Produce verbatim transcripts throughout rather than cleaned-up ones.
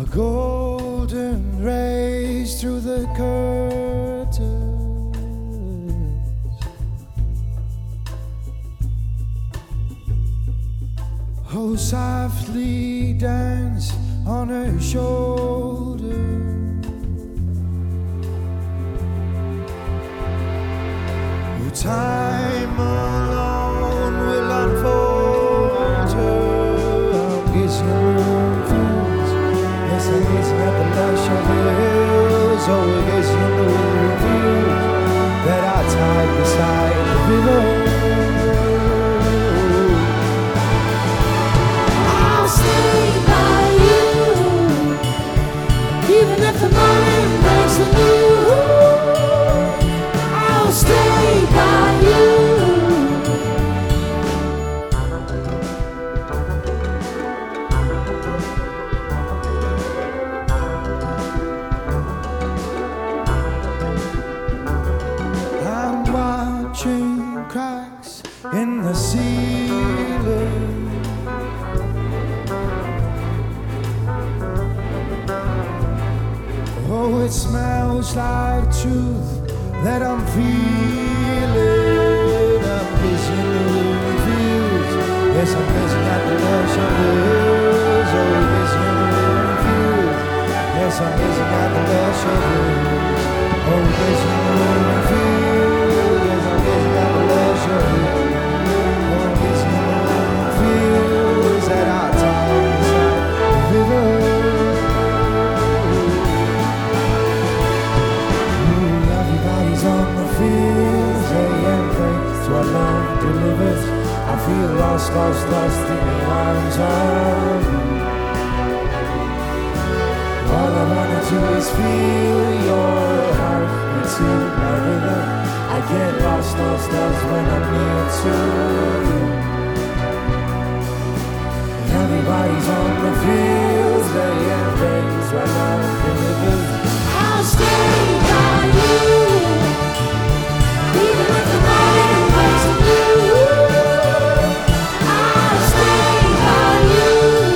A golden rays through the curtains. Oh, softly dance on her shoulder. Oh, time alone will unfold her. I'm gazing confused. Yes, I'm gazing at the lush of the hills. Oh, we're gazing in the wind revealed that I tied beside the river. Stay by you, even if the morning breaks anew. I'll stay by you. I'm watching cracks in the ceiling. Oh, it smells like truth that I'm feeling. I'm missing the wind fields. Yes, I'm missing at the lush of the hills. Oh, I'm missing the wind fields. Yes, I'm missing at the lush of the hills. Oh, I'm missing the wind fields. Yes, I'm missing at the lush of the hills. Oh, I'm missing the wind fields that I tied beside the river. On the fields, they embrace what love delivers. I feel lost, lost, lost in the arms of you. All I wanna do is feel your heart into my rhythm. I get lost, lost, lost when I'm near to you. Everybody's on the fields, they embrace what love delivers. I'll stay by you. Even if the morning breaks anew, I'll stay by you.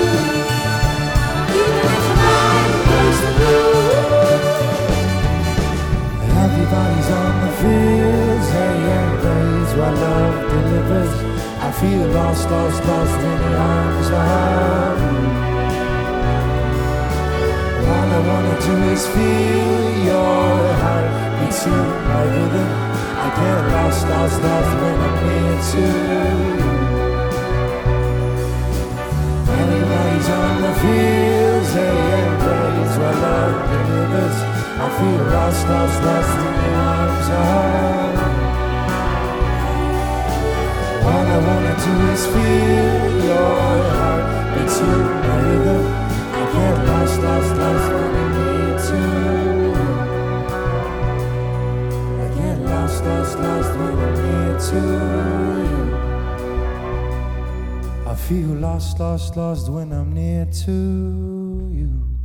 Even if the morning breaks anew. Everybody's on the fields, they embrace what love delivers. I feel lost, lost, lost in the arms of you. All I wanna do is feel your heart beat to my rhythm. I get lost, lost, lost when I'm near to you. Everybody's on the fields, they embrace what love delivers. I feel lost, lost, lost in the arms of you. All I wanna do is feel your heart beat to my rhythm. I get lost, lost, lost when I'm near to you. Lost, lost, lost when I'm near to you. I feel lost, lost, lost when I'm near to you.